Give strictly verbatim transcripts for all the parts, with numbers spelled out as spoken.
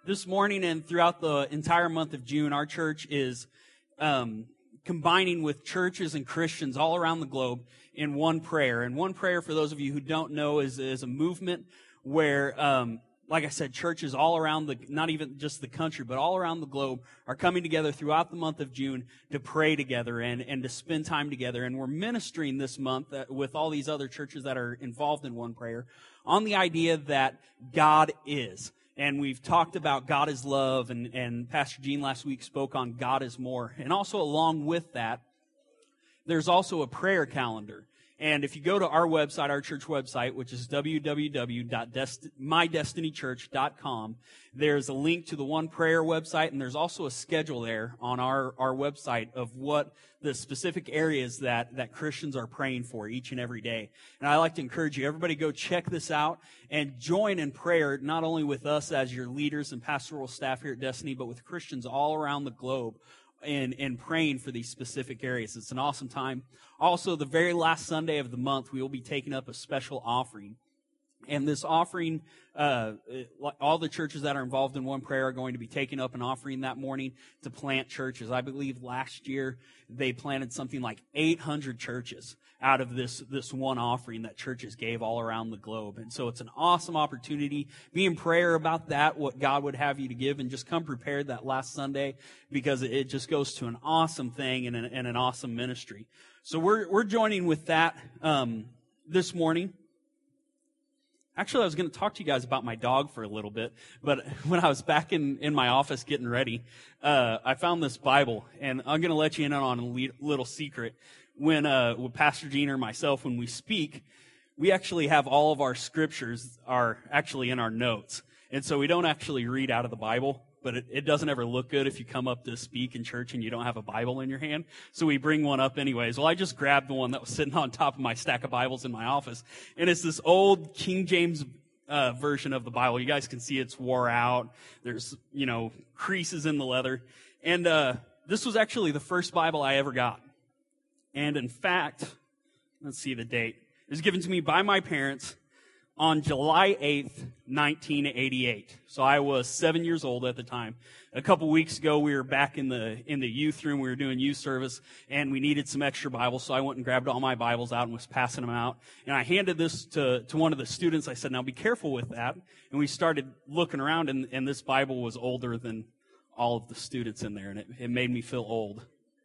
this morning and throughout the entire month of June, our church is um, combining with churches and Christians all around the globe in one prayer. And one prayer, for those of you who don't know, is, is a movement where, um, like I said, churches all around the, not even just the country, but all around the globe are coming together throughout the month of June to pray together and, and to spend time together. And we're ministering this month uh, with all these other churches that are involved in one prayer on the idea that God is. And we've talked about God is love, and, and Pastor Gene last week spoke on God is more. And also along with that, there's also a prayer calendar. And if you go to our website, our church website, which is w w w dot my destiny church dot com, there's a link to the One Prayer website, and there's also a schedule there on our, our website of what the specific areas that, that Christians are praying for each and every day. And I like to encourage you, everybody go check this out and join in prayer, not only with us as your leaders and pastoral staff here at Destiny, but with Christians all around the globe and, and praying for these specific areas. It's an awesome time. Also, the very last Sunday of the month, we will be taking up a special offering. And this offering, uh, all the churches that are involved in One Prayer are going to be taking up an offering that morning to plant churches. I believe last year they planted something like eight hundred churches out of this, this one offering that churches gave all around the globe. And so it's an awesome opportunity. Be in prayer about that, what God would have you to give, and just come prepared that last Sunday, because it just goes to an awesome thing and an, and an awesome ministry. So we're, we're joining with that, um, this morning. Actually, I was going to talk to you guys about my dog for a little bit, but when I was back in, in my office getting ready, uh, I found this Bible, and I'm going to let you in on a le- little secret. When, uh, with Pastor Gene or myself, when we speak, we actually have all of our scriptures are actually in our notes. And so we don't actually read out of the Bible, but it, it doesn't ever look good if you come up to speak in church and you don't have a Bible in your hand. So we bring one up anyways. Well, I just grabbed the one that was sitting on top of my stack of Bibles in my office, and it's this old King James uh, version of the Bible. You guys can see it's wore out. There's, you know, creases in the leather. And uh, this was actually the first Bible I ever got. And in fact, let's see the date. It was given to me by my parents on July eighth, nineteen eighty-eight. So I was seven years old at the time. A couple weeks ago, we were back in the in the youth room. We were doing youth service, and we needed some extra Bibles. So I went and grabbed all my Bibles out and was passing them out. And I handed this to, to one of the students. I said, now be careful with that. And we started looking around, and, and this Bible was older than all of the students in there, and it, it made me feel old.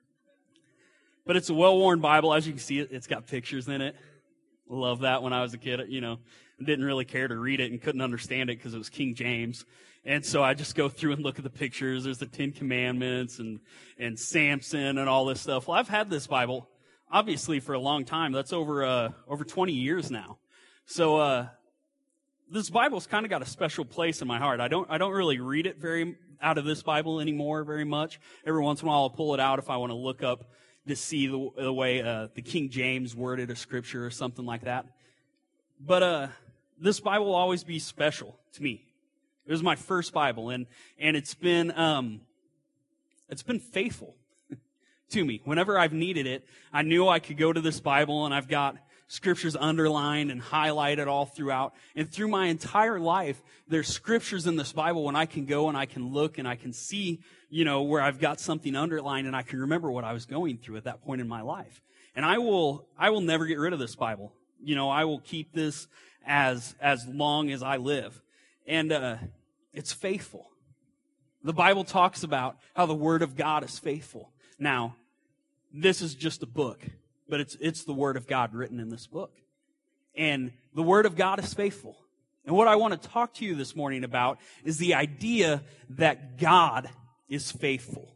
But it's a well-worn Bible. As you can see, it, it's got pictures in it. Love that when I was a kid, you know. Didn't really care to read it and couldn't understand it because it was King James. And so I just go through and look at the pictures. There's the Ten Commandments and, and Samson and all this stuff. Well, I've had this Bible, obviously, for a long time. That's over, uh, over twenty years now. So, uh, this Bible's kind of got a special place in my heart. I don't, I don't really read it very, out of this Bible anymore very much. Every once in a while I'll pull it out if I want to look up to see the, the way, uh, the King James worded a scripture or something like that. But, uh, this Bible will always be special to me. It was my first Bible, and, and it's been, um, it's been faithful to me. Whenever I've needed it, I knew I could go to this Bible, and I've got scriptures underlined and highlighted all throughout. And through my entire life, there's scriptures in this Bible when I can go and I can look and I can see, you know, where I've got something underlined, and I can remember what I was going through at that point in my life. And I will, I will never get rid of this Bible. You know, I will keep this as as long as I live. And uh, it's faithful. The Bible talks about how the Word of God is faithful. Now, this is just a book, but it's it's the Word of God written in this book. And the Word of God is faithful. And what I want to talk to you this morning about is the idea that God is faithful.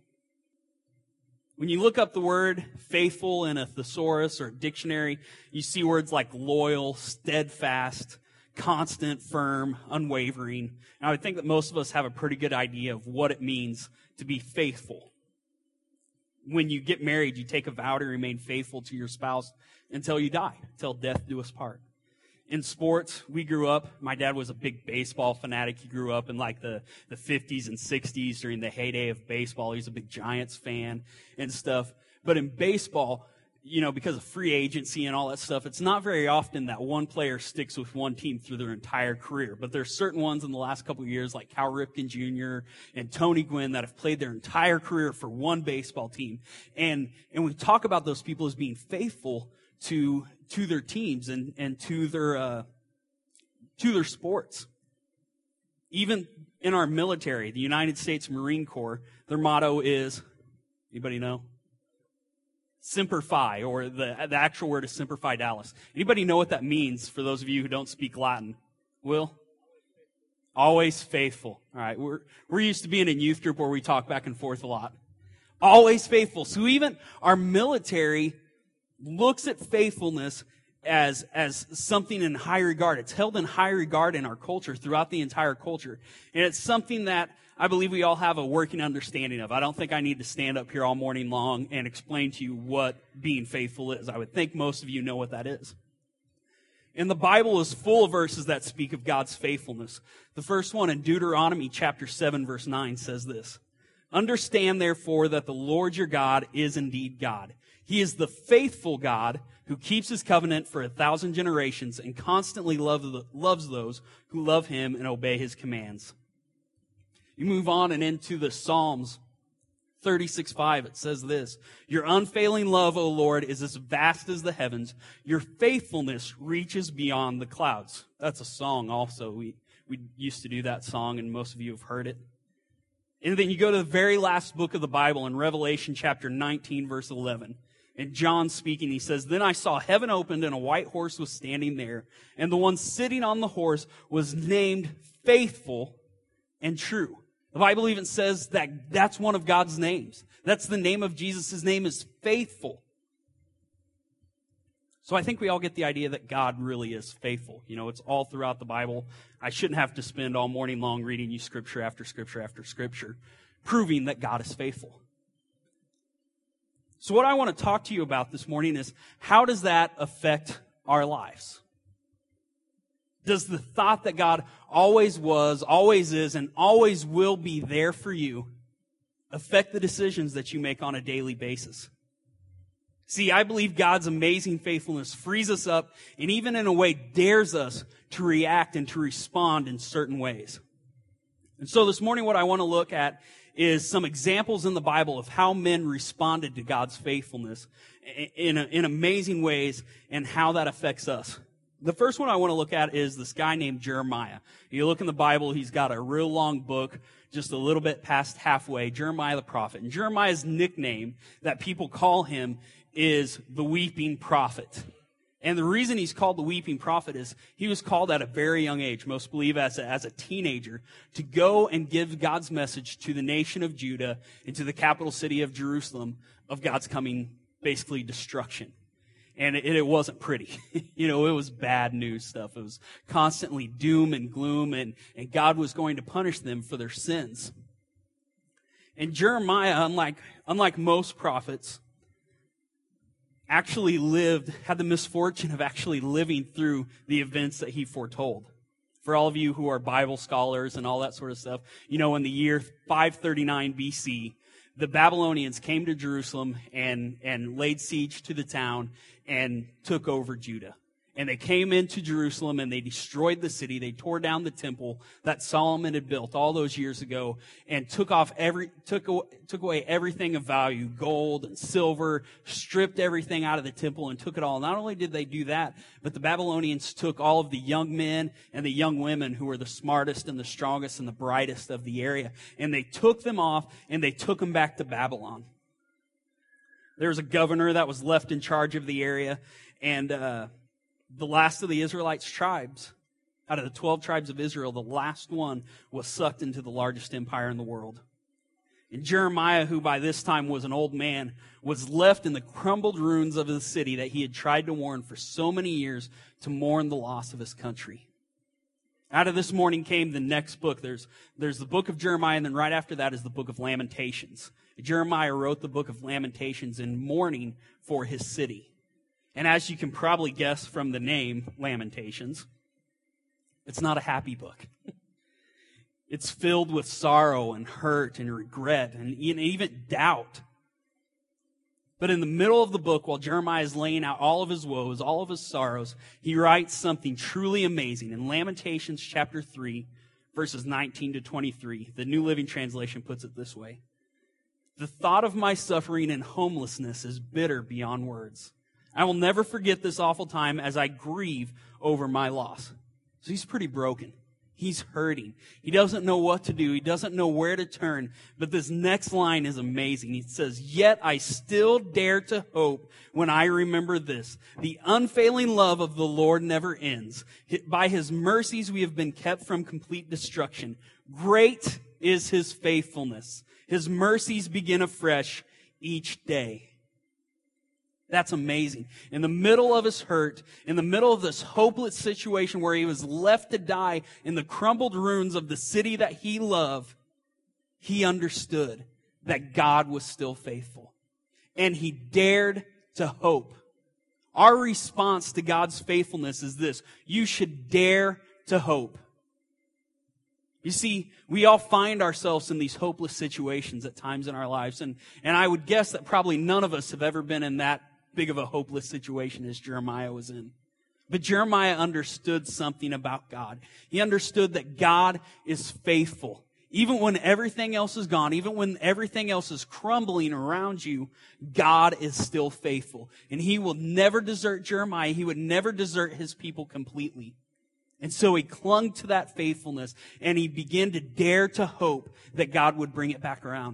When you look up the word faithful in a thesaurus or a dictionary, you see words like loyal, steadfast, constant, firm, unwavering. And I would think that most of us have a pretty good idea of what it means to be faithful. When you get married, you take a vow to remain faithful to your spouse until you die, until death do us part. In sports, we grew up, my dad was a big baseball fanatic. He grew up in like the, the fifties and sixties during the heyday of baseball. He's a big Giants fan and stuff. But in baseball, you know, because of free agency and all that stuff, it's not very often that one player sticks with one team through their entire career. But there's certain ones in the last couple of years, like Cal Ripken Junior and Tony Gwynn, that have played their entire career for one baseball team. And, and we talk about those people as being faithful to, to their teams and, and to their, uh, to their sports. Even in our military, the United States Marine Corps, their motto is, anybody know? Semper Fi, or the, the actual word is Semper Fidelis. Anybody know what that means for those of you who don't speak Latin? Will? Always faithful. All right, we're, we're used to being in youth group where we talk back and forth a lot. Always faithful. So even our military looks at faithfulness as, as something in high regard. It's held in high regard in our culture, throughout the entire culture. And it's something that I believe we all have a working understanding of. I don't think I need to stand up here all morning long and explain to you what being faithful is. I would think most of you know what that is. And the Bible is full of verses that speak of God's faithfulness. The first one in Deuteronomy chapter seven, verse nine says this: "Understand therefore that the Lord your God is indeed God. He is the faithful God who keeps his covenant for a thousand generations and constantly love the, loves those who love him and obey his commands." You move on and into the Psalms thirty-six five, it says this: "Your unfailing love, O Lord, is as vast as the heavens. Your faithfulness reaches beyond the clouds." That's a song also. We, we used to do that song, and most of you have heard it. And then you go to the very last book of the Bible in Revelation chapter nineteen, verse eleven. And John speaking, he says, "Then I saw heaven opened, and a white horse was standing there. And the one sitting on the horse was named Faithful and True." The Bible even says that that's one of God's names. That's the name of Jesus. His name is Faithful. So I think we all get the idea that God really is faithful. You know, it's all throughout the Bible. I shouldn't have to spend all morning long reading you scripture after scripture after scripture, proving that God is faithful. So what I want to talk to you about this morning is, how does that affect our lives? Does the thought that God always was, always is, and always will be there for you affect the decisions that you make on a daily basis? See, I believe God's amazing faithfulness frees us up and even in a way dares us to react and to respond in certain ways. And so this morning what I want to look at is some examples in the Bible of how men responded to God's faithfulness in, in amazing ways and how that affects us. The first one I want to look at is this guy named Jeremiah. You look in the Bible, he's got a real long book, just a little bit past halfway, Jeremiah the prophet. And Jeremiah's nickname that people call him is the Weeping Prophet. And the reason he's called the Weeping Prophet is he was called at a very young age, most believe as a, as a teenager, to go and give God's message to the nation of Judah and to the capital city of Jerusalem of God's coming, basically, destruction. And it, it wasn't pretty. You know, it was bad news stuff. It was constantly doom and gloom, and, and God was going to punish them for their sins. And Jeremiah, unlike, unlike most prophets, actually lived, had the misfortune of actually living through the events that he foretold. For all of you who are Bible scholars and all that sort of stuff, you know, in the year five thirty-nine B C, the Babylonians came to Jerusalem and, and laid siege to the town and took over Judah. And they came into Jerusalem and they destroyed the city. They tore down the temple that Solomon had built all those years ago and took off every, took, took away everything of value, gold and silver, stripped everything out of the temple and took it all. Not only did they do that, but the Babylonians took all of the young men and the young women who were the smartest and the strongest and the brightest of the area. And they took them off and they took them back to Babylon. There was a governor that was left in charge of the area, and, uh, the last of the Israelites' tribes, out of the twelve tribes of Israel, the last one was sucked into the largest empire in the world. And Jeremiah, who by this time was an old man, was left in the crumbled ruins of the city that he had tried to warn for so many years to mourn the loss of his country. Out of this mourning came the next book. There's, there's the book of Jeremiah, and then right after that is the book of Lamentations. Jeremiah wrote the book of Lamentations in mourning for his city. And as you can probably guess from the name, Lamentations, it's not a happy book. It's filled with sorrow and hurt and regret and even doubt. But in the middle of the book, while Jeremiah is laying out all of his woes, all of his sorrows, he writes something truly amazing. In Lamentations chapter three, verses nineteen to twenty-three, the New Living Translation puts it this way. The thought of my suffering and homelessness is bitter beyond words. I will never forget this awful time as I grieve over my loss. So he's pretty broken. He's hurting. He doesn't know what to do. He doesn't know where to turn. But this next line is amazing. He says, yet I still dare to hope when I remember this. The unfailing love of the Lord never ends. By his mercies we have been kept from complete destruction. Great is his faithfulness. His mercies begin afresh each day. That's amazing. In the middle of his hurt, in the middle of this hopeless situation where he was left to die in the crumbled ruins of the city that he loved, he understood that God was still faithful. And he dared to hope. Our response to God's faithfulness is this. You should dare to hope. You see, we all find ourselves in these hopeless situations at times in our lives. And, and I would guess that probably none of us have ever been in that big of a hopeless situation as Jeremiah was in. But Jeremiah understood something about God. He understood that God is faithful. Even when everything else is gone, even when everything else is crumbling around you, God is still faithful. And he will never desert Jeremiah. He would never desert his people completely. And so he clung to that faithfulness and he began to dare to hope that God would bring it back around.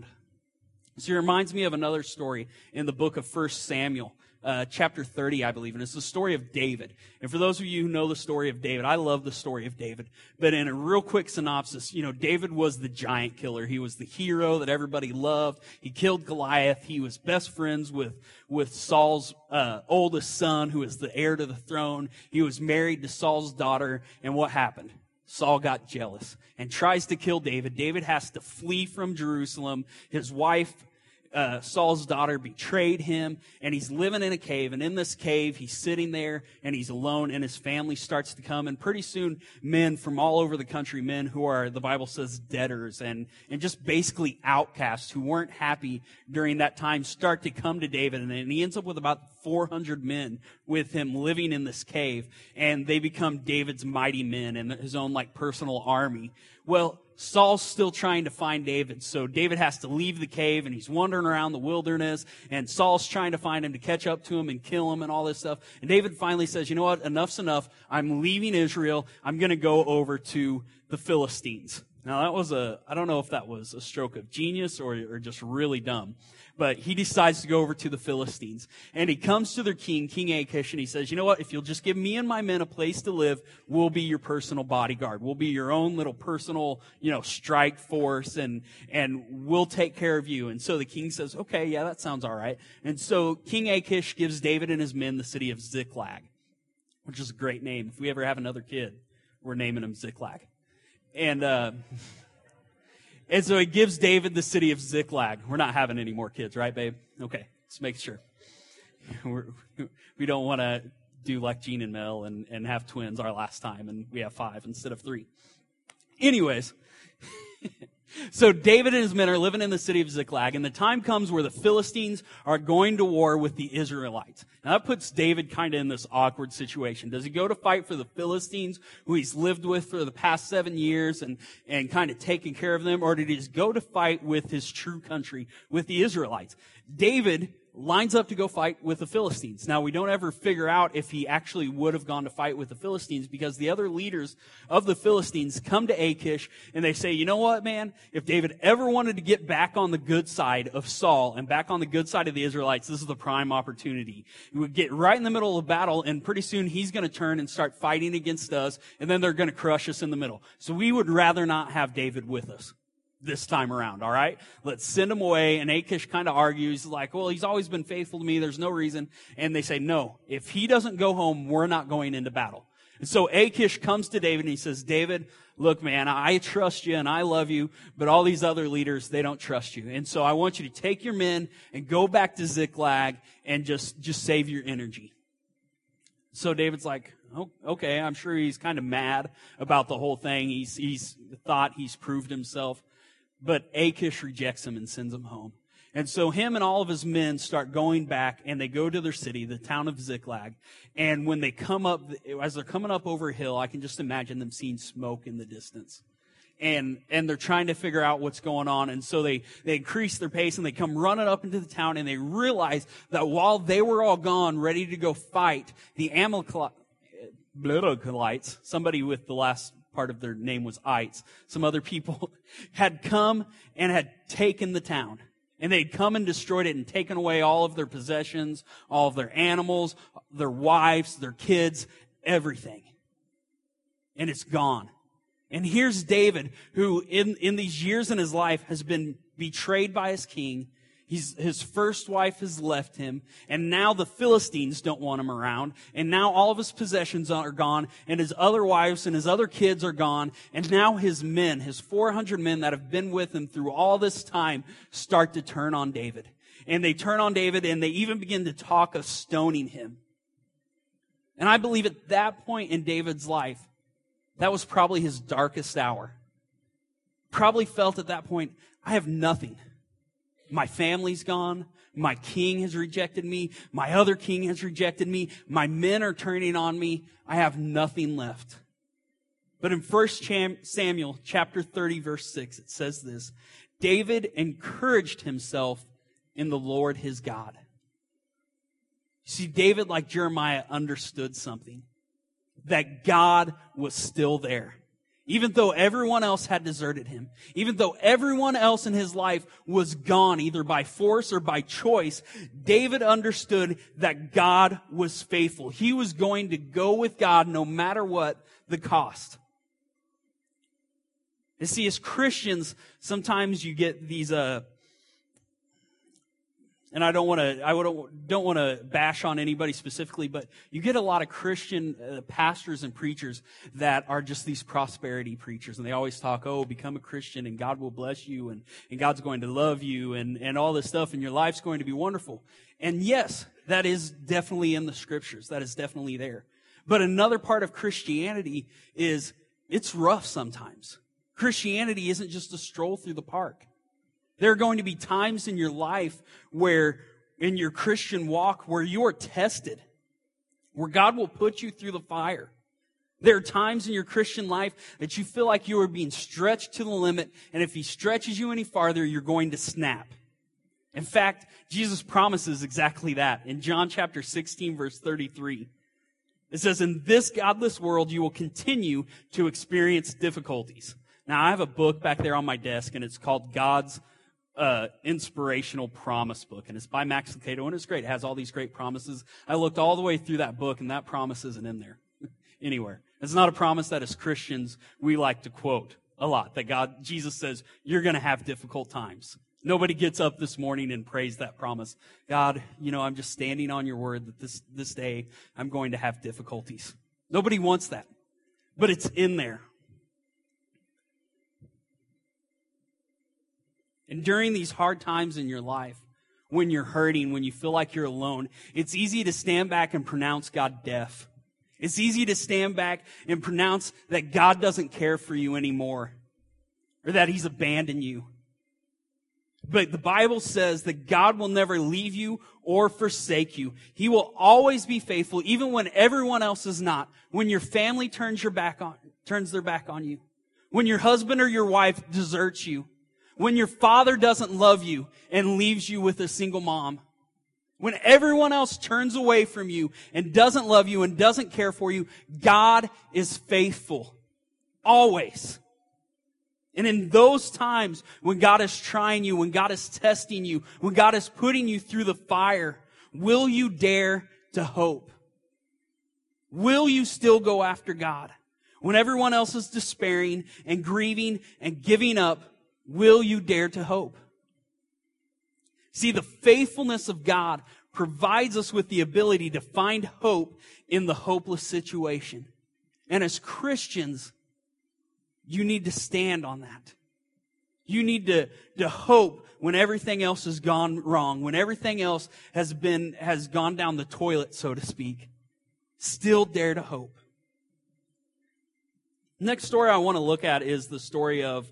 So it reminds me of another story in the book of First Samuel. Uh, chapter thirty, I believe, and it's the story of David. And for those of you who know the story of David, I love the story of David. But in a real quick synopsis, you know, David was the giant killer. He was the hero that everybody loved. He killed Goliath. He was best friends with, with Saul's uh, oldest son, who is the heir to the throne. He was married to Saul's daughter. And what happened? Saul got jealous and tries to kill David. David has to flee from Jerusalem. His wife Uh, Saul's daughter betrayed him, and he's living in a cave. And in this cave, he's sitting there, and he's alone, and his family starts to come. And pretty soon, men from all over the country, men who are, the Bible says, debtors, and, and just basically outcasts who weren't happy during that time, start to come to David. And, and he ends up with about four hundred men with him living in this cave. And they become David's mighty men and his own, like, personal army. Well, Saul's still trying to find David, so David has to leave the cave, and he's wandering around the wilderness, and Saul's trying to find him to catch up to him and kill him and all this stuff. And David finally says, you know what, enough's enough. I'm leaving Israel. I'm going to go over to the Philistines. Now, that was a, I don't know if that was a stroke of genius or, or just really dumb. But he decides to go over to the Philistines. And he comes to their king, King Achish, and he says, you know what, if you'll just give me and my men a place to live, we'll be your personal bodyguard. We'll be your own little personal, you know, strike force, and, and we'll take care of you. And so the king says, okay, yeah, that sounds all right. And so King Achish gives David and his men the city of Ziklag, which is a great name. If we ever have another kid, we're naming him Ziklag. And, uh, And so he gives David the city of Ziklag. We're not having any more kids, right, babe? Okay, just make sure. We're, we don't want to do like Gene and Mel and, and have twins our last time, and we have five instead of three. Anyways, so David and his men are living in the city of Ziklag, and the time comes where the Philistines are going to war with the Israelites. Now that puts David kind of in this awkward situation. Does he go to fight for the Philistines, who he's lived with for the past seven years and, and kind of taking care of them, or did he just go to fight with his true country, with the Israelites? David lines up to go fight with the Philistines. Now, we don't ever figure out if he actually would have gone to fight with the Philistines, because the other leaders of the Philistines come to Achish and they say, you know what, man? If David ever wanted to get back on the good side of Saul and back on the good side of the Israelites, this is the prime opportunity. We would get right in the middle of the battle, and pretty soon he's going to turn and start fighting against us, and then they're going to crush us in the middle. So we would rather not have David with us this time around, all right? Let's send him away. And Achish kind of argues, like, well, he's always been faithful to me. There's no reason. And they say, no, if he doesn't go home, we're not going into battle. And so Achish comes to David and he says, David, look, man, I trust you and I love you, but all these other leaders, they don't trust you. And so I want you to take your men and go back to Ziklag and just, just save your energy. So David's like, oh, okay, I'm sure he's kind of mad about the whole thing. He's, he's thought he's proved himself. But Achish rejects him and sends him home. And so him and all of his men start going back, and they go to their city, the town of Ziklag. And when they come up, as they're coming up over a hill, I can just imagine them seeing smoke in the distance. And and they're trying to figure out what's going on. And so they, they increase their pace, and they come running up into the town, and they realize that while they were all gone, ready to go fight, the Amalekites, somebody with the last part of their name was Ites, some other people had come and had taken the town. And they'd come and destroyed it and taken away all of their possessions, all of their animals, their wives, their kids, everything. And it's gone. And here's David, who in, in these years in his life has been betrayed by his king. He's, his first wife has left him, and now the Philistines don't want him around, and now all of his possessions are gone, and his other wives and his other kids are gone, and now his men, his four hundred men that have been with him through all this time, start to turn on David. And they turn on David, and they even begin to talk of stoning him. And I believe at that point in David's life, that was probably his darkest hour. Probably felt at that point, I have nothing. My family's gone. My king has rejected me. My other king has rejected me. My men are turning on me. I have nothing left. But in First Samuel chapter thirty, verse six, it says this: David encouraged himself in the Lord his God. You see, David, like Jeremiah, understood something. That God was still there. Even though everyone else had deserted him, even though everyone else in his life was gone, either by force or by choice, David understood that God was faithful. He was going to go with God no matter what the cost. You see, as Christians, sometimes you get these, uh, and I don't want to, I don't want to bash on anybody specifically, but you get a lot of Christian uh, pastors and preachers that are just these prosperity preachers. And they always talk, oh, become a Christian and God will bless you and, and God's going to love you and, and all this stuff and your life's going to be wonderful. And yes, that is definitely in the scriptures. That is definitely there. But another part of Christianity is it's rough sometimes. Christianity isn't just a stroll through the park. There are going to be times in your life where, in your Christian walk, where you are tested, where God will put you through the fire. There are times in your Christian life that you feel like you are being stretched to the limit, and if He stretches you any farther, you're going to snap. In fact, Jesus promises exactly that. In John chapter sixteen, verse thirty-three, it says, "In this godless world you will continue to experience difficulties." Now, I have a book back there on my desk, and it's called God's Uh, inspirational promise book, and it's by Max Lucado, and it's great. It has all these great promises. I looked all the way through that book, and that promise isn't in there anywhere. It's not a promise that as Christians we like to quote a lot, that God, Jesus says, you're going to have difficult times. Nobody gets up this morning and prays that promise. God, you know, I'm just standing on your word that this, this day I'm going to have difficulties. Nobody wants that, but it's in there. And during these hard times in your life, when you're hurting, when you feel like you're alone, it's easy to stand back and pronounce God deaf. It's easy to stand back and pronounce that God doesn't care for you anymore, or that He's abandoned you. But the Bible says that God will never leave you or forsake you. He will always be faithful, even when everyone else is not. When your family turns your back on, turns their back on you. When your husband or your wife deserts you. When your father doesn't love you and leaves you with a single mom. When everyone else turns away from you and doesn't love you and doesn't care for you, God is faithful. Always. And in those times when God is trying you, when God is testing you, when God is putting you through the fire, will you dare to hope? Will you still go after God? When everyone else is despairing and grieving and giving up, will you dare to hope? See, the faithfulness of God provides us with the ability to find hope in the hopeless situation. And as Christians, you need to stand on that. You need to, to hope when everything else has gone wrong, when everything else has been, has gone down the toilet, so to speak. Still dare to hope. Next story I want to look at is the story of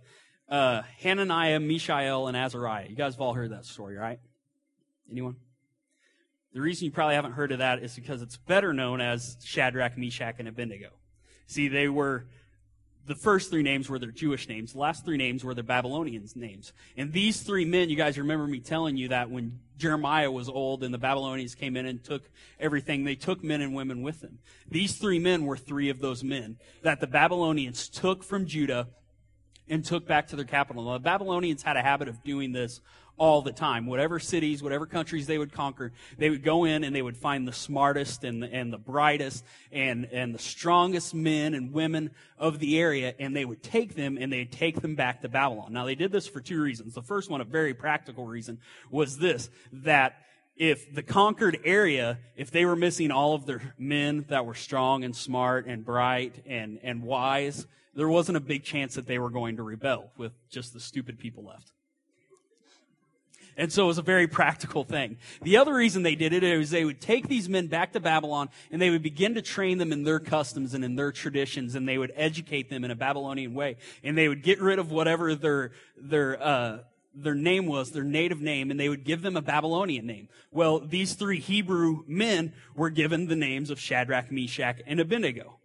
uh, Hananiah, Mishael, and Azariah. You guys have all heard that story, right? Anyone? The reason you probably haven't heard of that is because it's better known as Shadrach, Meshach, and Abednego. See, they were, the first three names were their Jewish names. The last three names were their Babylonian names. And these three men, you guys remember me telling you that when Jeremiah was old and the Babylonians came in and took everything, they took men and women with them. These three men were three of those men that the Babylonians took from Judah and took back to their capital. Now, the Babylonians had a habit of doing this all the time. Whatever cities, whatever countries they would conquer, they would go in and they would find the smartest and the, and the brightest and, and the strongest men and women of the area, and they would take them and they'd take them back to Babylon. Now, they did this for two reasons. The first one, a very practical reason, was this, that if the conquered area, if they were missing all of their men that were strong and smart and bright and, and wise, there wasn't a big chance that they were going to rebel with just the stupid people left. And so it was a very practical thing. The other reason they did it is they would take these men back to Babylon and they would begin to train them in their customs and in their traditions, and they would educate them in a Babylonian way. And they would get rid of whatever their, their, uh, their name was, their native name, and they would give them a Babylonian name. Well, these three Hebrew men were given the names of Shadrach, Meshach, and Abednego.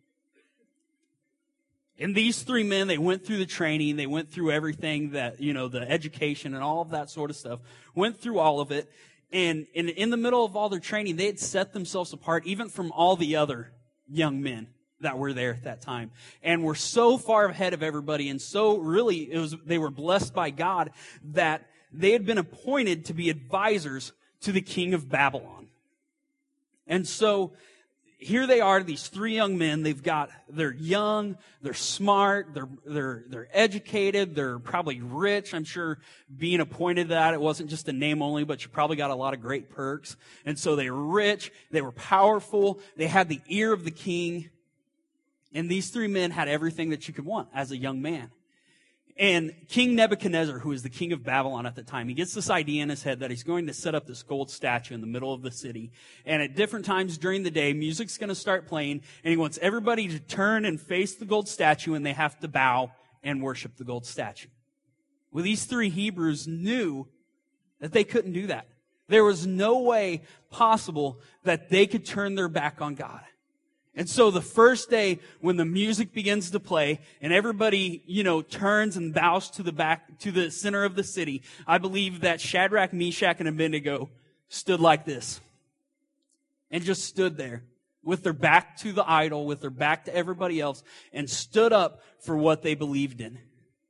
And these three men, they went through the training, they went through everything that, you know, the education and all of that sort of stuff, went through all of it, and in, in the middle of all their training, they had set themselves apart even from all the other young men that were there at that time, and were so far ahead of everybody, and so really, it was, they were blessed by God that they had been appointed to be advisors to the king of Babylon. And so, here they are, these three young men. They've got, they're young, they're smart, they're, they're, they're educated, they're probably rich. I'm sure being appointed to that, it wasn't just a name only, but you probably got a lot of great perks. And so they were rich, they were powerful, they had the ear of the king. And these three men had everything that you could want as a young man. And King Nebuchadnezzar, who was the king of Babylon at the time, he gets this idea in his head that he's going to set up this gold statue in the middle of the city. And at different times during the day, music's going to start playing, and he wants everybody to turn and face the gold statue, and they have to bow and worship the gold statue. Well, these three Hebrews knew that they couldn't do that. There was no way possible that they could turn their back on God. And so the first day when the music begins to play and everybody, you know, turns and bows to the back, to the center of the city, I believe that Shadrach, Meshach, and Abednego stood like this. And just stood there with their back to the idol, with their back to everybody else, and stood up for what they believed in.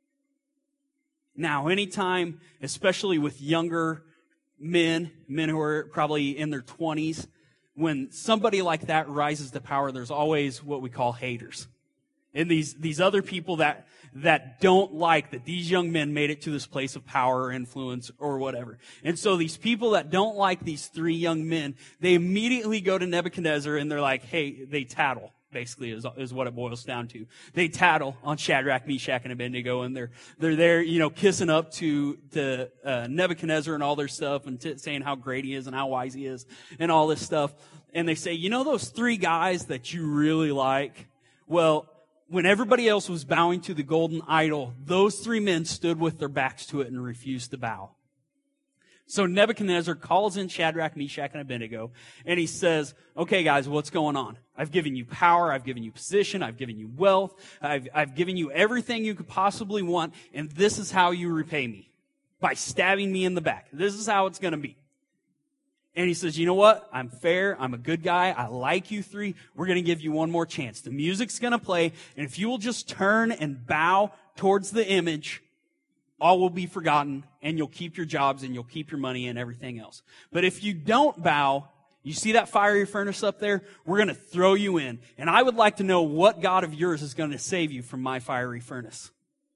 Now, anytime, especially with younger men, men who are probably in their twenties, when somebody like that rises to power, there's always what we call haters. And these, these other people that, that don't like that these young men made it to this place of power or influence or whatever. And so these people that don't like these three young men, they immediately go to Nebuchadnezzar and they're like, hey, they tattle. Basically, is, is what it boils down to. They tattle on Shadrach, Meshach, and Abednego, and they're they're there, you know, kissing up to to uh, Nebuchadnezzar and all their stuff, and t- saying how great he is and how wise he is, and all this stuff. And they say, you know, those three guys that you really like. Well, when everybody else was bowing to the golden idol, those three men stood with their backs to it and refused to bow. So Nebuchadnezzar calls in Shadrach, Meshach, and Abednego, and he says, okay, guys, what's going on? I've given you power, I've given you position, I've given you wealth, I've, I've given you everything you could possibly want, and this is how you repay me, by stabbing me in the back. This is how it's going to be. And he says, you know what? I'm fair, I'm a good guy, I like you three, we're going to give you one more chance. The music's going to play, and if you will just turn and bow towards the image, all will be forgotten, and you'll keep your jobs, and you'll keep your money and everything else. But if you don't bow, you see that fiery furnace up there? We're going to throw you in. And I would like to know what God of yours is going to save you from my fiery furnace.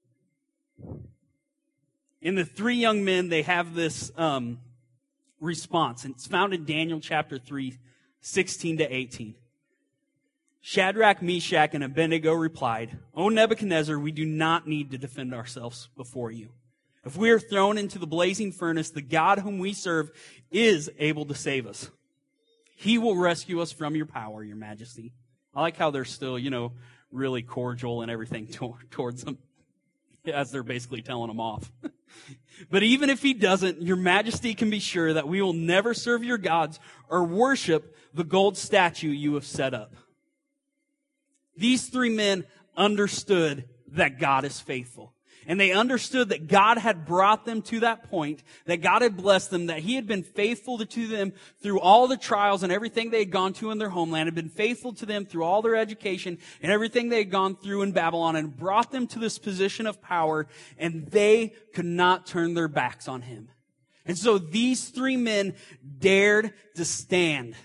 In the three young men, they have this um, response, and it's found in Daniel chapter three, sixteen to eighteen. Shadrach, Meshach, and Abednego replied, O Nebuchadnezzar, we do not need to defend ourselves before you. If we are thrown into the blazing furnace, the God whom we serve is able to save us. He will rescue us from your power, your majesty. I like how they're still, you know, really cordial and everything to- towards them. as they're basically telling him off. But even if he doesn't, your majesty can be sure that we will never serve your gods or worship the gold statue you have set up. These three men understood that God is faithful. And they understood that God had brought them to that point, that God had blessed them, that He had been faithful to them through all the trials and everything they had gone to in their homeland, had been faithful to them through all their education and everything they had gone through in Babylon, and brought them to this position of power, and they could not turn their backs on Him. And so these three men dared to stand.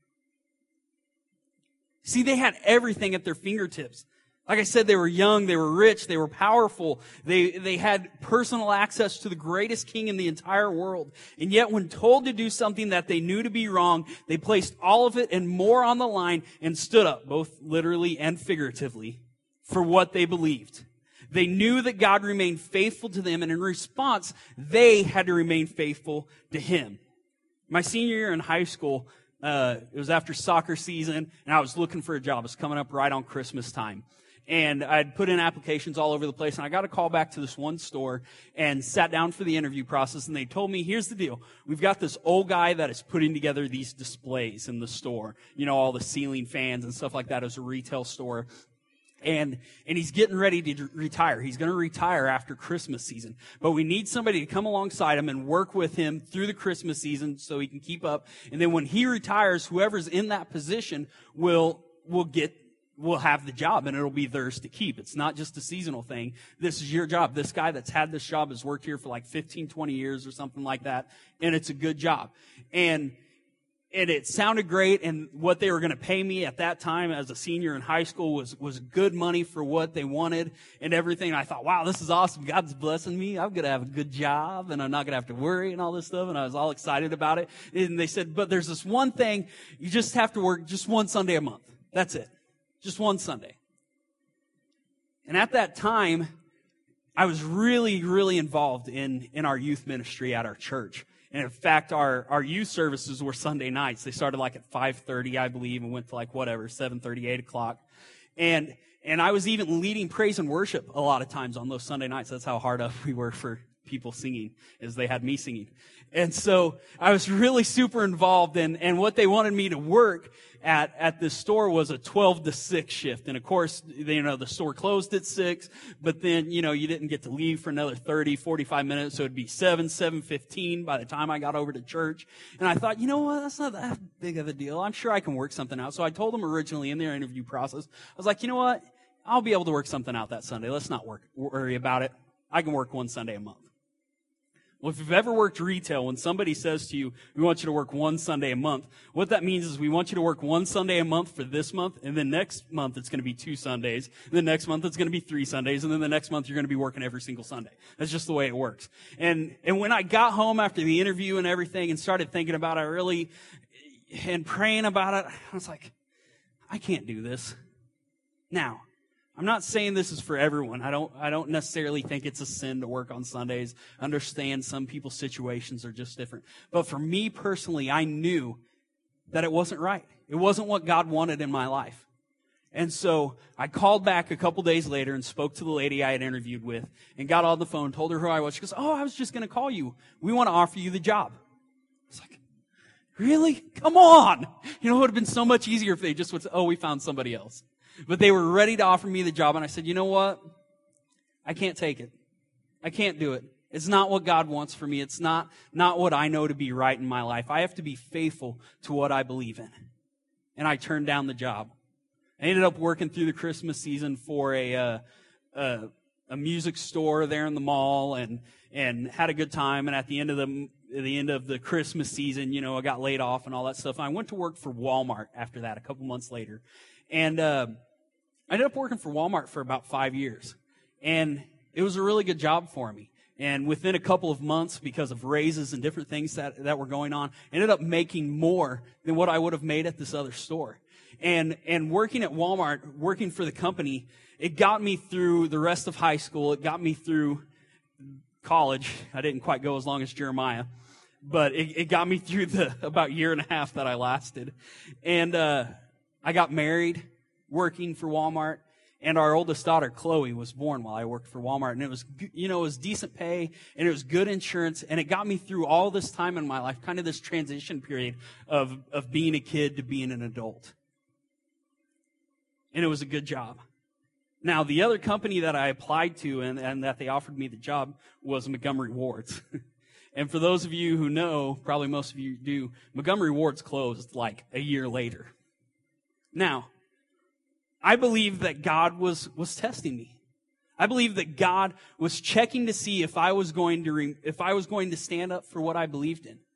See, they had everything at their fingertips. Like I said, they were young, they were rich, they were powerful, they, they had personal access to the greatest king in the entire world. And yet when told to do something that they knew to be wrong, they placed all of it and more on the line and stood up, both literally and figuratively, for what they believed. They knew that God remained faithful to them, and in response, they had to remain faithful to Him. My senior year in high school, uh, it was after soccer season, and I was looking for a job. It was coming up right on Christmas time. And I'd put in applications all over the place, and I got a call back to this one store and sat down for the interview process, and they told me, here's the deal. We've got this old guy that is putting together these displays in the store. You know, all the ceiling fans and stuff like that. It was a retail store. And, and he's getting ready to retire. He's going to retire after Christmas season. But we need somebody to come alongside him and work with him through the Christmas season so he can keep up. And then when he retires, whoever's in that position will, will get will have the job, and it'll be theirs to keep. It's not just a seasonal thing. This is your job. This guy that's had this job has worked here for like fifteen, twenty years or something like that, and it's a good job. And and it sounded great, and what they were going to pay me at that time as a senior in high school was was good money for what they wanted and everything. And I thought, wow, this is awesome. God's blessing me. I'm going to have a good job, and I'm not going to have to worry and all this stuff. And I was all excited about it. And they said, but there's this one thing. You just have to work just one Sunday a month. That's it. Just one Sunday. And at that time, I was really, really involved in, in our youth ministry at our church. And in fact, our, our youth services were Sunday nights. They started like at five thirty, I believe, and went to like whatever, seven thirty, eight o'clock. And, and I was even leading praise and worship a lot of times on those Sunday nights. That's how hard up we were for people singing, as they had me singing. And so I was really super involved, and, and what they wanted me to work at, at this store was a twelve to six shift. And of course, you know, the store closed at six, but then, you know, you didn't get to leave for another thirty, forty-five minutes. So it'd be seven, seven fifteen by the time I got over to church. And I thought, you know what? That's not that big of a deal. I'm sure I can work something out. So I told them originally in their interview process, I was like, you know what? I'll be able to work something out that Sunday. Let's not work, worry about it. I can work one Sunday a month. Well, if you've ever worked retail, when somebody says to you, we want you to work one Sunday a month, what that means is we want you to work one Sunday a month for this month, and then next month it's going to be two Sundays, and then next month it's going to be three Sundays, and then the next month you're going to be working every single Sunday. That's just the way it works. And, and when I got home after the interview and everything and started thinking about it, I really, and praying about it, I was like, I can't do this. Now, I'm not saying this is for everyone. I don't, I don't necessarily think it's a sin to work on Sundays. I understand some people's situations are just different. But for me personally, I knew that it wasn't right. It wasn't what God wanted in my life. And so I called back a couple days later and spoke to the lady I had interviewed with and got on the phone, told her who I was. She goes, oh, I was just going to call you. We want to offer you the job. I was like, really? Come on. You know, it would have been so much easier if they just would say, oh, we found somebody else. But they were ready to offer me the job, and I said, you know what? I can't take it. I can't do it. It's not what God wants for me. It's not, not what I know to be right in my life. I have to be faithful to what I believe in. And I turned down the job. I ended up working through the Christmas season for a, uh, a, a music store there in the mall, and, and had a good time. And at the end of the, at the end of the Christmas season, you know, I got laid off and all that stuff. And I went to work for Walmart after that a couple months later. And, uh, I ended up working for Walmart for about five years, and it was a really good job for me. And within a couple of months, because of raises and different things that, that were going on, I ended up making more than what I would have made at this other store. And, and working at Walmart, working for the company, it got me through the rest of high school. It got me through college. I didn't quite go as long as Jeremiah, but it, it got me through the about year and a half that I lasted. And, uh, I got married working for Walmart, And our oldest daughter, Chloe, was born while I worked for Walmart. And it was, you know, it was decent pay, and it was good insurance, and it got me through all this time in my life, kind of this transition period of, of being a kid to being an adult. And it was a good job. Now, the other company that I applied to and, and that they offered me the job was Montgomery Ward's. And for those of you who know, probably most of you do, Montgomery Ward's closed like a year later. Now, I believe that God was, was testing me. I believe that God was checking to see if I was going to re, if I was going to stand up for what I believed in.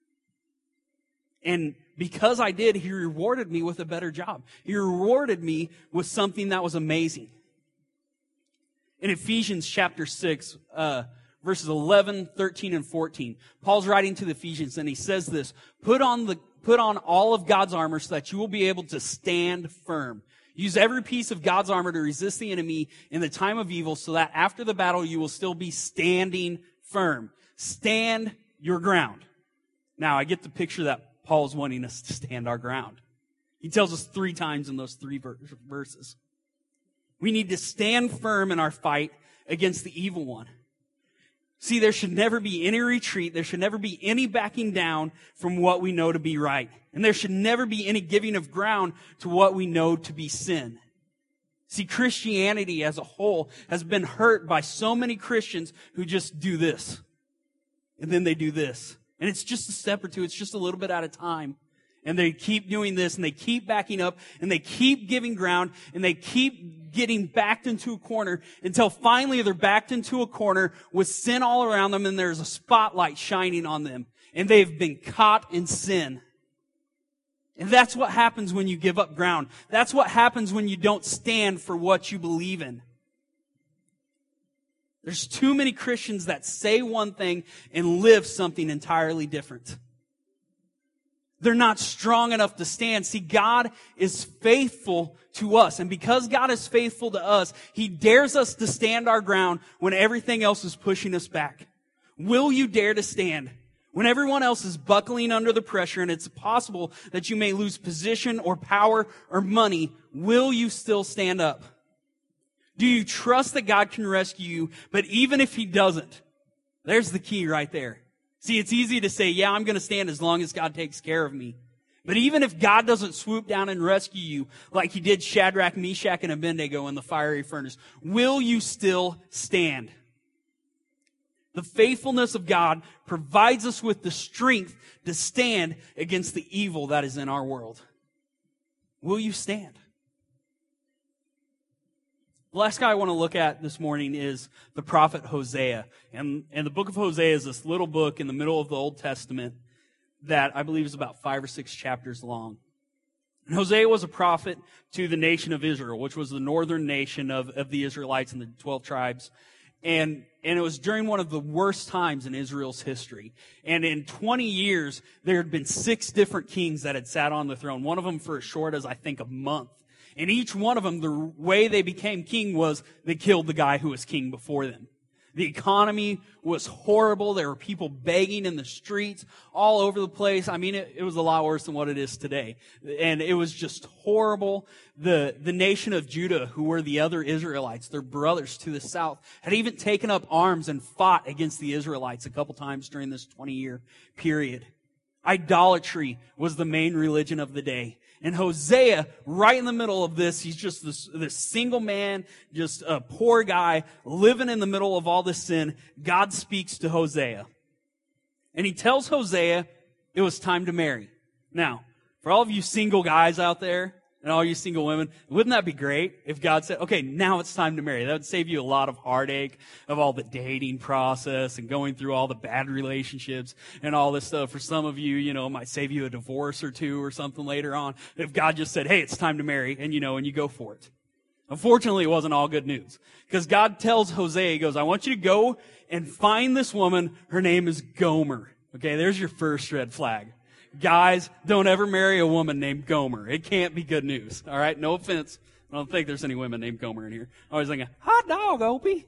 And because I did, He rewarded me with a better job. He rewarded me with something that was amazing. In Ephesians chapter six, uh, verses eleven, thirteen, and fourteen, Paul's writing to the Ephesians, and he says this: Put on the put on all of God's armor so that you will be able to stand firm. Use every piece of God's armor to resist the enemy in the time of evil, so that after the battle you will still be standing firm. Stand your ground. Now, I get the picture that Paul's wanting us to stand our ground. He tells us three times in those three verses. We need to stand firm in our fight against the evil one. See, there should never be any retreat. There should never be any backing down from what we know to be right. And there should never be any giving of ground to what we know to be sin. See, Christianity as a whole has been hurt by so many Christians who just do this. And then they do this. And it's just a step or two. It's just a little bit at a time. And they keep doing this, and they keep backing up, and they keep giving ground, and they keep getting backed into a corner until finally they're backed into a corner with sin all around them, and there's a spotlight shining on them. And they've been caught in sin. And that's what happens when you give up ground. That's what happens when you don't stand for what you believe in. There's too many Christians that say one thing and live something entirely different. They're not strong enough to stand. See, God is faithful to us. And because God is faithful to us, He dares us to stand our ground when everything else is pushing us back. Will you dare to stand? When everyone else is buckling under the pressure and it's possible that you may lose position or power or money, will you still stand up? Do you trust that God can rescue you? But even if He doesn't, there's the key right there. See, it's easy to say, yeah, I'm going to stand as long as God takes care of me. But even if God doesn't swoop down and rescue you like He did Shadrach, Meshach, and Abednego in the fiery furnace, will you still stand? The faithfulness of God provides us with the strength to stand against the evil that is in our world. Will you stand? The last guy I want to look at this morning is the prophet Hosea. And, and the book of Hosea is this little book in the middle of the Old Testament that I believe is about five or six chapters long. And Hosea was a prophet to the nation of Israel, which was the northern nation of, of the Israelites and the twelve tribes. And, and it was during one of the worst times in Israel's history. And in twenty years, there had been six different kings that had sat on the throne. One of them for as short as, I think, a month. And each one of them, the way they became king was they killed the guy who was king before them. The economy was horrible. There were people begging in the streets all over the place. I mean, it, it was a lot worse than what it is today. And it was just horrible. The, the nation of Judah, who were the other Israelites, their brothers to the south, had even taken up arms and fought against the Israelites a couple times during this twenty-year period. Idolatry was the main religion of the day. And Hosea, right in the middle of this, he's just this, this single man, just a poor guy, living in the middle of all this sin. God speaks to Hosea. And He tells Hosea it was time to marry. Now, for all of you single guys out there, and all you single women, wouldn't that be great if God said, okay, now it's time to marry? That would save you a lot of heartache of all the dating process and going through all the bad relationships and all this stuff. For some of you, you know, it might save you a divorce or two or something later on if God just said, hey, it's time to marry, and you know, and you go for it. Unfortunately, it wasn't all good news. Because God tells Hosea, He goes, I want you to go and find this woman. Her name is Gomer. Okay, there's your first red flag. Guys, don't ever marry a woman named Gomer. It can't be good news. All right? No offense. I don't think there's any women named Gomer in here. I was thinking, hot dog, Opie.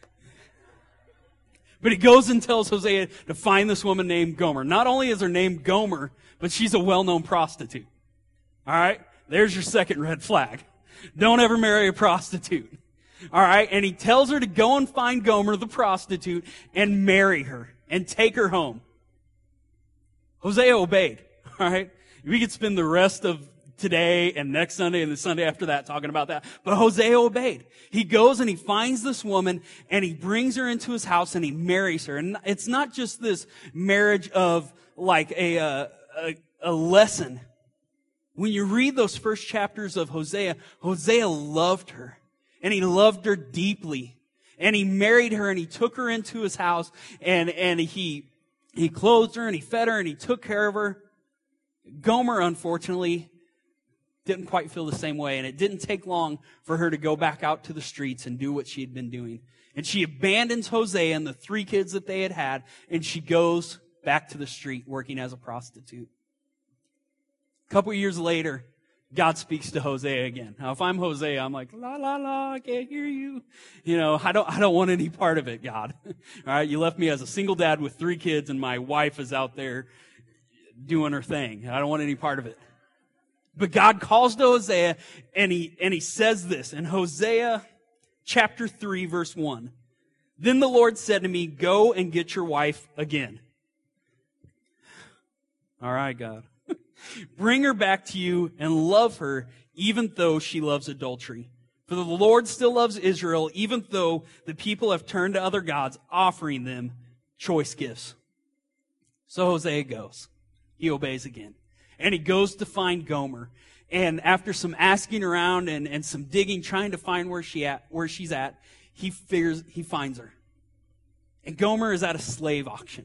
But He goes and tells Hosea to find this woman named Gomer. Not only is her name Gomer, but she's a well-known prostitute. All right? There's your second red flag. Don't ever marry a prostitute. All right. And he tells her to go and find Gomer, the prostitute, and marry her and take her home. Hosea obeyed. All right. We could spend the rest of today and next Sunday and the Sunday after that talking about that. But Hosea obeyed. He goes and he finds this woman and he brings her into his house and he marries her. And it's not just this marriage of like a, uh, a, a lesson. When you read those first chapters of Hosea, Hosea loved her. And he loved her deeply. And he married her and he took her into his house and, and he, he clothed her and he fed her and he took care of her. Gomer, unfortunately, didn't quite feel the same way. And it didn't take long for her to go back out to the streets and do what she had been doing. And she abandons Hosea and the three kids that they had had. And she goes back to the street working as a prostitute. A couple of years later, God speaks to Hosea again. Now, if I'm Hosea, I'm like, la, la, la, I can't hear you. You know, I don't, I don't want any part of it, God. All right. You left me as a single dad with three kids and my wife is out there doing her thing. I don't want any part of it. But God calls to Hosea and he, and he says this in Hosea chapter three, verse one. Then the Lord said to me, go and get your wife again. All right, God. Bring her back to you and love her, even though she loves adultery. For the Lord still loves Israel, even though the people have turned to other gods, offering them choice gifts. So Hosea goes. He obeys again. And he goes to find Gomer. And after some asking around and, and some digging, trying to find where she at, where she's at, he figures, he finds her. And Gomer is at a slave auction.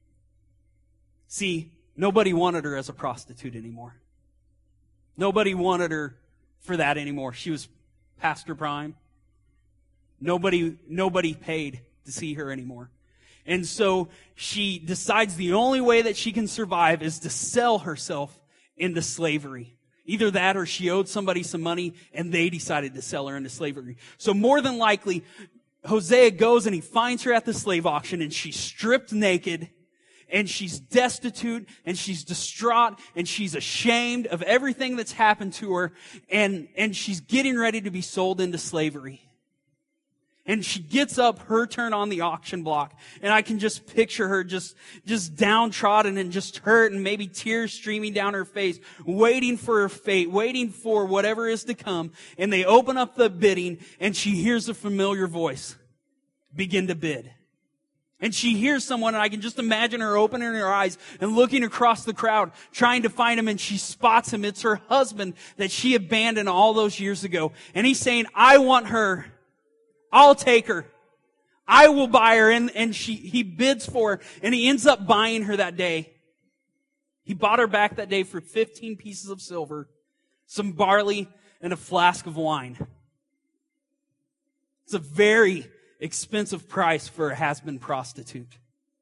See, nobody wanted her as a prostitute anymore. Nobody wanted her for that anymore. She was past her prime. Nobody, nobody paid to see her anymore. And so she decides the only way that she can survive is to sell herself into slavery. Either that or she owed somebody some money and they decided to sell her into slavery. So more than likely, Hosea goes and he finds her at the slave auction and she's stripped naked. And she's destitute, and she's distraught, and she's ashamed of everything that's happened to her, and, and she's getting ready to be sold into slavery. And she gets up, her turn on the auction block, and I can just picture her just, just downtrodden and just hurt, and maybe tears streaming down her face, waiting for her fate, waiting for whatever is to come. And they open up the bidding, and she hears a familiar voice begin to bid. And she hears someone, and I can just imagine her opening her eyes and looking across the crowd, trying to find him, and she spots him. It's her husband that she abandoned all those years ago. And he's saying, I want her. I'll take her. I will buy her. And, and she, he bids for her, and he ends up buying her that day. He bought her back that day for fifteen pieces of silver, some barley, and a flask of wine. It's a very expensive price for a has-been prostitute.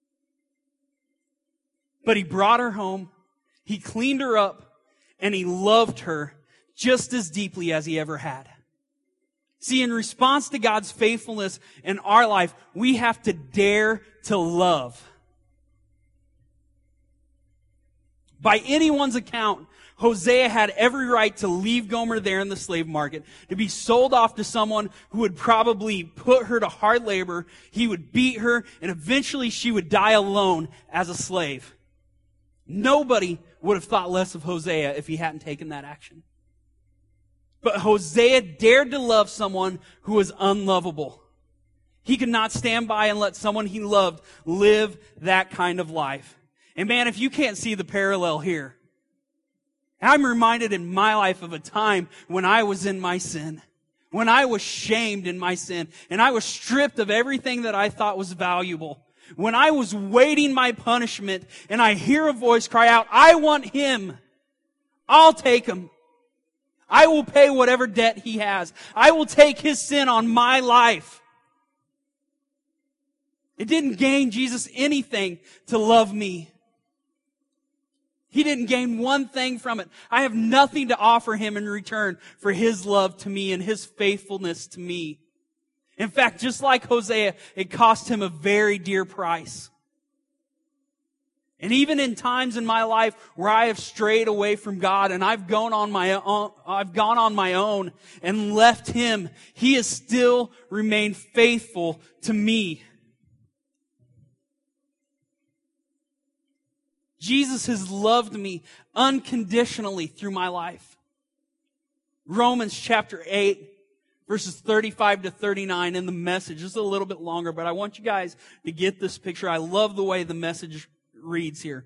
But he brought her home, he cleaned her up, and he loved her just as deeply as he ever had. See, in response to God's faithfulness in our life, we have to dare to love. By anyone's account, Hosea had every right to leave Gomer there in the slave market, to be sold off to someone who would probably put her to hard labor. He would beat her, and eventually she would die alone as a slave. Nobody would have thought less of Hosea if he hadn't taken that action. But Hosea dared to love someone who was unlovable. He could not stand by and let someone he loved live that kind of life. And man, if you can't see the parallel here, I'm reminded in my life of a time when I was in my sin, when I was shamed in my sin, and I was stripped of everything that I thought was valuable. When I was waiting my punishment, and I hear a voice cry out, I want him. I'll take him. I will pay whatever debt he has. I will take his sin on my life. It didn't gain Jesus anything to love me. He didn't gain one thing from it. I have nothing to offer him in return for his love to me and his faithfulness to me. In fact, just like Hosea, it cost him a very dear price. And even in times in my life where I have strayed away from God and I've gone on my own, I've gone on my own and left Him, He has still remained faithful to me. Jesus has loved me unconditionally through my life. Romans chapter eight, verses thirty-five to thirty-nine in the Message. Just a little bit longer, but I want you guys to get this picture. I love the way the Message reads here.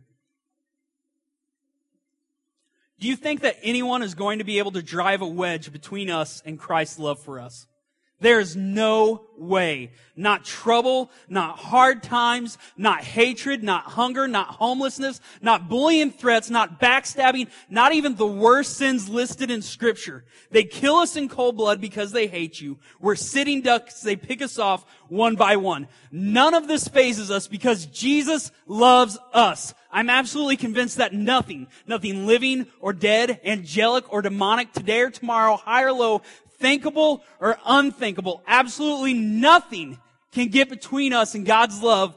Do you think that anyone is going to be able to drive a wedge between us and Christ's love for us? There is no way. Not trouble, not hard times, not hatred, not hunger, not homelessness, not bullying threats, not backstabbing, not even the worst sins listed in Scripture. They kill us in cold blood because they hate you. We're sitting ducks. They pick us off one by one. None of this phases us because Jesus loves us. I'm absolutely convinced that nothing, nothing living or dead, angelic or demonic, today or tomorrow, high or low, thinkable or unthinkable, absolutely nothing can get between us and God's love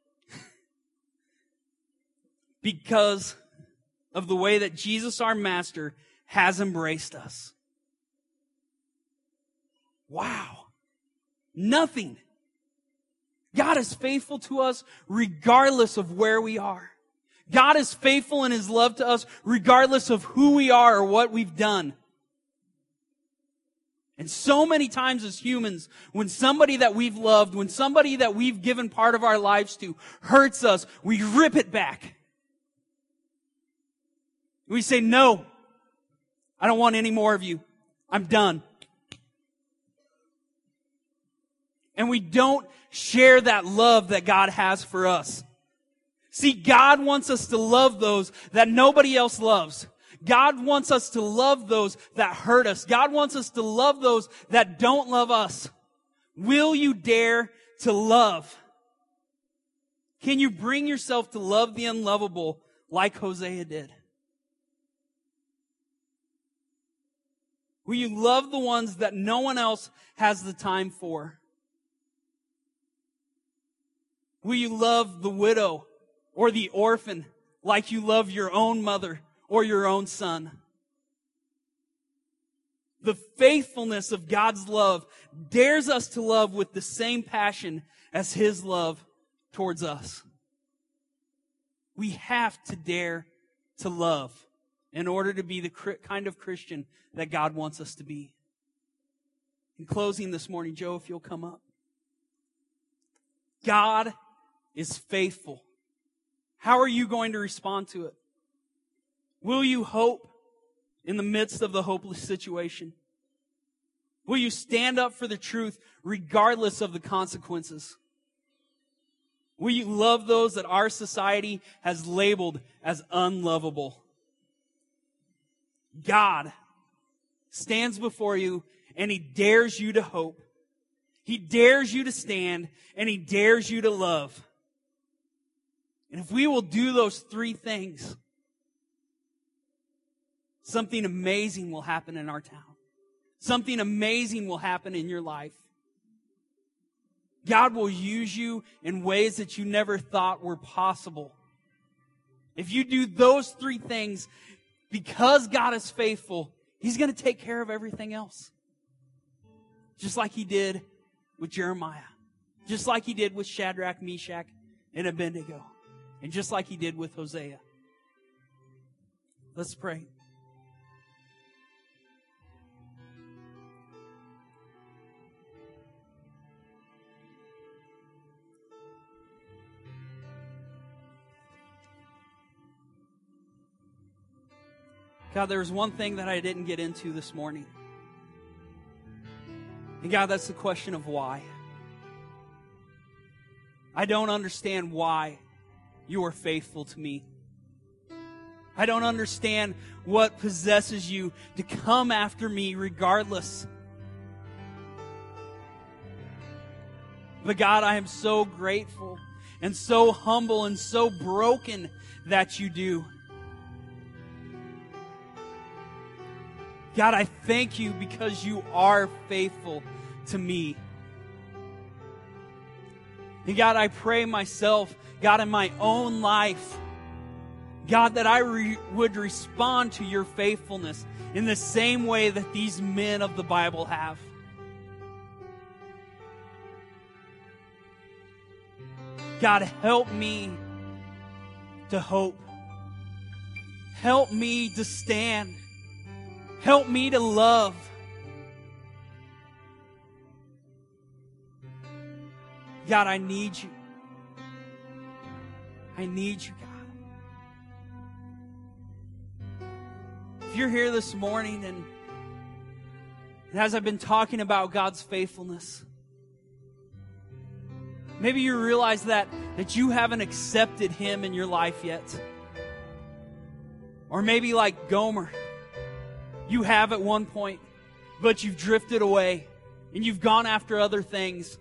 because of the way that Jesus, our Master, has embraced us. Wow. Nothing. God is faithful to us regardless of where we are. God is faithful in His love to us regardless of who we are or what we've done. And so many times as humans, when somebody that we've loved, when somebody that we've given part of our lives to hurts us, we rip it back. We say, no, I don't want any more of you. I'm done. And we don't share that love that God has for us. See, God wants us to love those that nobody else loves. God wants us to love those that hurt us. God wants us to love those that don't love us. Will you dare to love? Can you bring yourself to love the unlovable like Hosea did? Will you love the ones that no one else has the time for? Will you love the widow or the orphan like you love your own mother or your own son? The faithfulness of God's love dares us to love with the same passion as His love towards us. We have to dare to love in order to be the kind of Christian that God wants us to be. In closing this morning, Joe, if you'll come up. God is faithful. How are you going to respond to it? Will you hope in the midst of the hopeless situation? Will you stand up for the truth regardless of the consequences? Will you love those that our society has labeled as unlovable? God stands before you and He dares you to hope. He dares you to stand and He dares you to love. And if we will do those three things, something amazing will happen in our town. Something amazing will happen in your life. God will use you in ways that you never thought were possible. If you do those three things, because God is faithful, He's going to take care of everything else. Just like He did with Jeremiah. Just like He did with Shadrach, Meshach, and Abednego. And just like He did with Hosea. Let's pray. God, there's one thing that I didn't get into this morning. And God, that's the question of why. I don't understand why you are faithful to me. I don't understand what possesses you to come after me regardless. But God, I am so grateful and so humble and so broken that you do. God, I thank you because you are faithful to me. And God, I pray myself, God, in my own life, God, that I re- would respond to your faithfulness in the same way that these men of the Bible have. God, help me to hope. Help me to stand. Help me to love. God, I need you. I need you, God. If you're here this morning and, and as I've been talking about God's faithfulness, maybe you realize that, that you haven't accepted Him in your life yet. Or maybe like Gomer, you have at one point, but you've drifted away and you've gone after other things.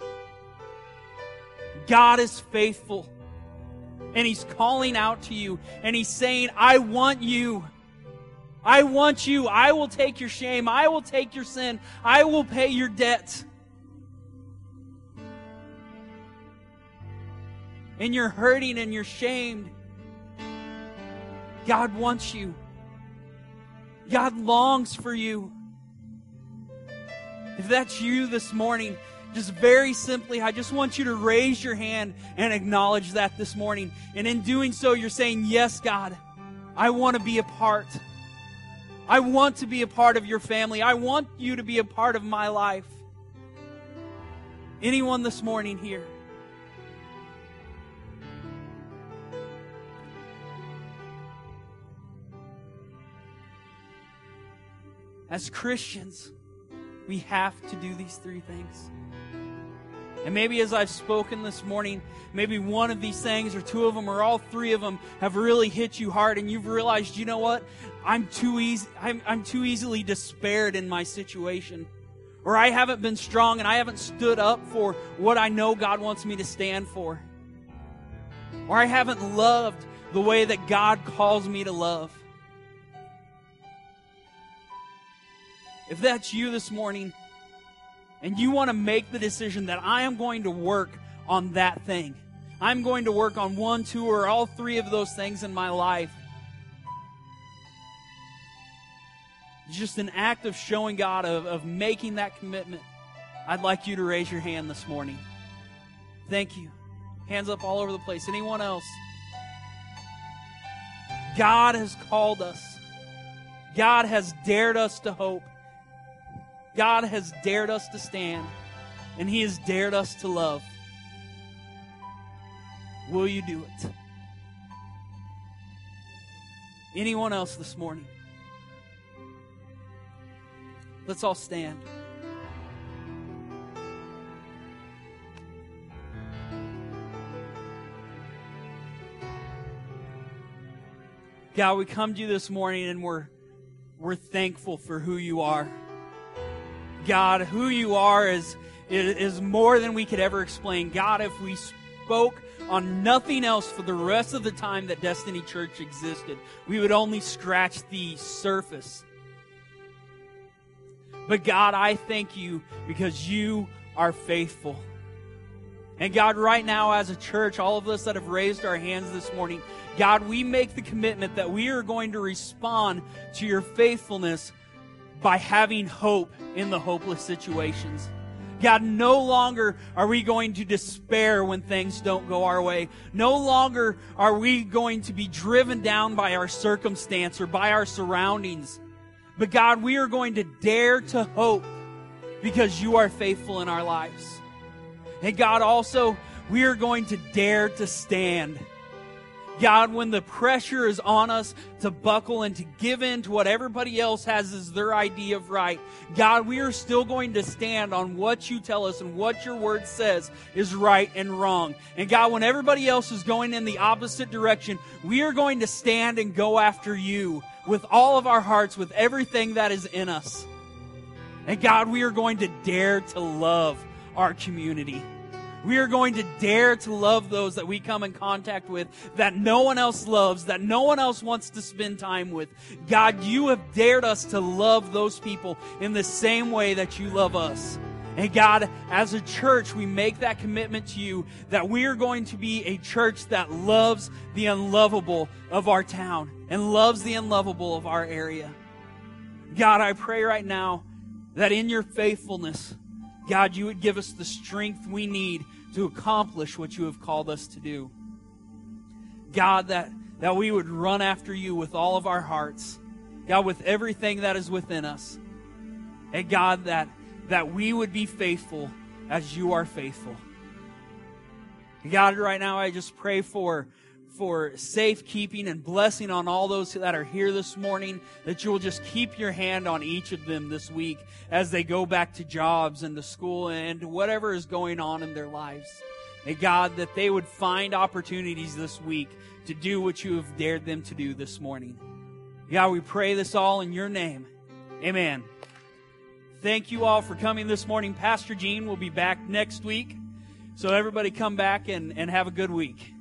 God is faithful and He's calling out to you and He's saying, I want you. I want you. I will take your shame. I will take your sin. I will pay your debt. And you're hurting and you're shamed. God wants you. God longs for you. If that's you this morning, just very simply, I just want you to raise your hand and acknowledge that this morning. And in doing so, you're saying, yes, God, I want to be a part. I want to be a part of your family. I want you to be a part of my life. Anyone this morning here? As Christians, we have to do these three things. And maybe as I've spoken this morning, maybe one of these things or two of them or all three of them have really hit you hard and you've realized, you know what? I'm too easy, I'm, I'm too easily despaired in my situation. Or I haven't been strong and I haven't stood up for what I know God wants me to stand for. Or I haven't loved the way that God calls me to love. If that's you this morning, and you want to make the decision that I am going to work on that thing, I'm going to work on one, two, or all three of those things in my life, it's just an act of showing God, of, of making that commitment, I'd like you to raise your hand this morning. Thank you. Hands up all over the place. Anyone else? God has called us. God has dared us to hope. God has dared us to stand, and He has dared us to love. Will you do it? Anyone else this morning? Let's all stand. God, we come to you this morning and we're we're thankful for who you are. God, who you are is, is more than we could ever explain. God, if we spoke on nothing else for the rest of the time that Destiny Church existed, we would only scratch the surface. But God, I thank you because you are faithful. And God, right now as a church, all of us that have raised our hands this morning, God, we make the commitment that we are going to respond to your faithfulness by having hope in the hopeless situations. God, no longer are we going to despair when things don't go our way. No longer are we going to be driven down by our circumstance or by our surroundings. But God, we are going to dare to hope because you are faithful in our lives. And God, also, we are going to dare to stand. God, when the pressure is on us to buckle and to give in to what everybody else has as their idea of right, God, we are still going to stand on what you tell us and what your word says is right and wrong. And God, when everybody else is going in the opposite direction, we are going to stand and go after you with all of our hearts, with everything that is in us. And God, we are going to dare to love our community. We are going to dare to love those that we come in contact with, that no one else loves, that no one else wants to spend time with. God, you have dared us to love those people in the same way that you love us. And God, as a church, we make that commitment to you that we are going to be a church that loves the unlovable of our town and loves the unlovable of our area. God, I pray right now that in your faithfulness, God, you would give us the strength we need to accomplish what you have called us to do. God, that, that we would run after you with all of our hearts. God, with everything that is within us. And God, that, that we would be faithful as you are faithful. God, right now I just pray for, for safekeeping and blessing on all those that are here this morning, that you will just keep your hand on each of them this week as they go back to jobs and to school and to whatever is going on in their lives. And God, that they would find opportunities this week to do what you have dared them to do this morning. God, we pray this all in your name. Amen. Thank you all for coming this morning. Pastor Gene will be back next week. So everybody come back and, and have a good week.